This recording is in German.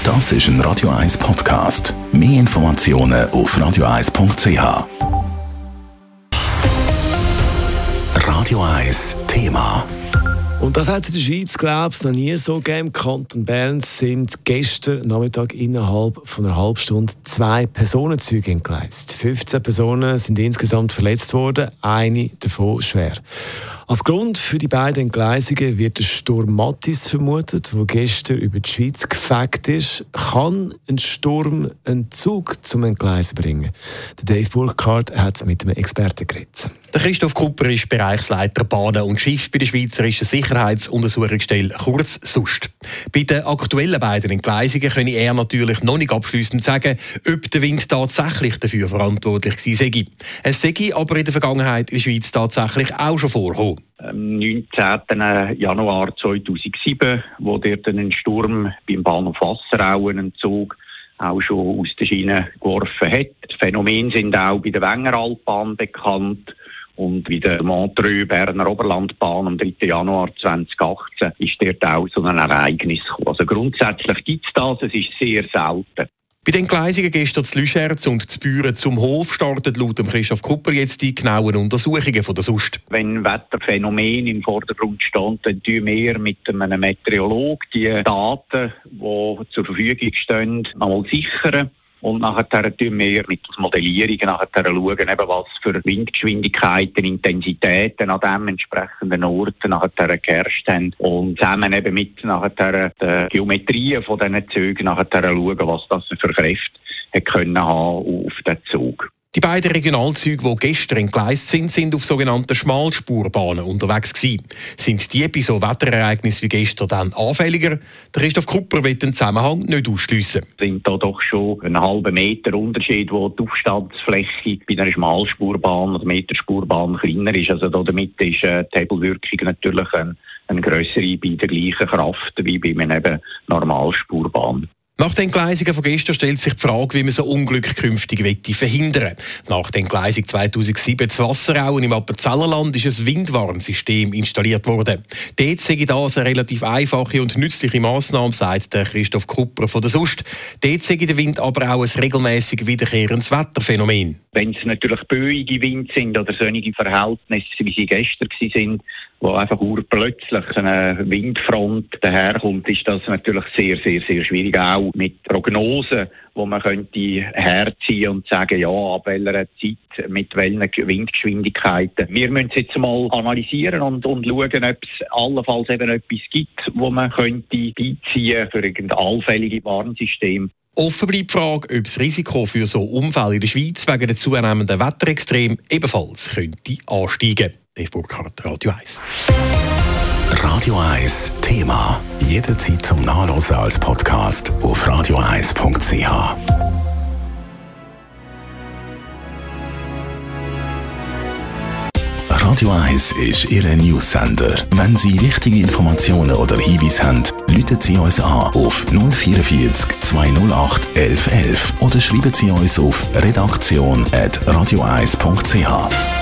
Das ist ein Radio 1 Podcast. Mehr Informationen auf radio1.ch. Radio 1 Thema. Und das hat es in der Schweiz, glaube ich, noch nie so gegeben. Im Kanton Bern sind gestern Nachmittag innerhalb von einer halben Stunde 2 Personenzüge entgleist. 15 Personen sind insgesamt verletzt worden, eine davon schwer. Als Grund für die beiden Entgleisungen wird der Sturm Mattis vermutet, der gestern über die Schweiz gefegt ist. Kann ein Sturm einen Zug zum Entgleisen bringen? Der Dave Burkhardt hat mit einem Experten geredet. Der Christoph Kupper ist Bereichsleiter Bahnen und Schiff bei der Schweizerischen Sicherheitsuntersuchungsstelle, kurz SUST. Bei den aktuellen beiden Entgleisungen könne er natürlich noch nicht abschliessend sagen, ob der Wind tatsächlich dafür verantwortlich gewesen sei. Es sei aber in der Vergangenheit in der Schweiz tatsächlich auch schon vorgekommen. Am 19. Januar 2007, wo dort ein Sturm beim Bahnhof Wasserauen einen Zug auch schon aus der Schiene geworfen hat. Die Phänomene sind auch bei der Wengeralbahn bekannt. Und bei der Montreux-Berner Oberlandbahn am 3. Januar 2018 ist dort auch so ein Ereignis gekommen. Also grundsätzlich gibt es das, es ist sehr selten. Bei den Entgleisungen gestern zu Lüscherz und zu Büren zum Hof startet laut Christoph Kupper jetzt die genauen Untersuchungen von der SUST. Wenn Wetterphänomene im Vordergrund stehen, dann tun wir mit einem Meteorologen die Daten, die zur Verfügung stehen, einmal sichern. Und nachher tun wir mit Modellierungen schauen, eben was für Windgeschwindigkeiten, Intensitäten an dem entsprechenden Ort nachher geherrscht haben. Und zusammen eben mit nachher der Geometrien von diesen Zügen schauen, was das für Kräfte können haben auf den Zug. Die beiden Regionalzüge, die gestern entgleist sind, sind auf sogenannten Schmalspurbahnen unterwegs gewesen. Sind die bei so Wetterereignissen wie gestern dann anfälliger? Der Christoph Kupper will den Zusammenhang nicht ausschliessen. Es sind da doch schon einen halben Meter Unterschied, wo die Aufstandsfläche bei einer Schmalspurbahn oder Meterspurbahn kleiner ist. Also damit ist die Hebelwirkung natürlich eine grössere bei der gleichen Kraft wie bei einer Normalspurbahn. Nach den Entgleisungen von gestern stellt sich die Frage, wie man so Unglück künftig verhindern will. Nach der Entgleisung 2007 zu Wasserauen im Appenzellerland ist ein Windwarnsystem installiert worden. Dort sei das eine relativ einfache und nützliche Massnahme, sagt der Christoph Kupper von der SUST. Dort sei der Wind aber auch ein regelmäßig wiederkehrendes Wetterphänomen. Wenn es natürlich böige Winde sind oder solche Verhältnisse, wie sie gestern waren, wo einfach urplötzlich eine Windfront daherkommt, ist das natürlich sehr, sehr, sehr schwierig. Auch mit Prognosen, wo man könnte herziehen und sagen, ja, ab welcher Zeit, mit welchen Windgeschwindigkeiten. Wir müssen es jetzt mal analysieren und schauen, ob es allenfalls eben etwas gibt, wo man könnte beiziehen für irgendein allfälliges Warnsystem. Offen bleibt die Frage, ob das Risiko für so Unfälle in der Schweiz wegen der zunehmenden Wetterextreme ebenfalls könnte ansteigen. Dave Burkhardt, Radio 1. Radio 1 Thema. Jederzeit zum Nachlesen als Podcast auf radio1.ch. Radio 1 ist Ihr News-Sender. Wenn Sie wichtige Informationen oder Hinweise haben, rufen Sie uns an auf 044 208 1111 oder schreiben Sie uns auf redaktion@radio1.ch.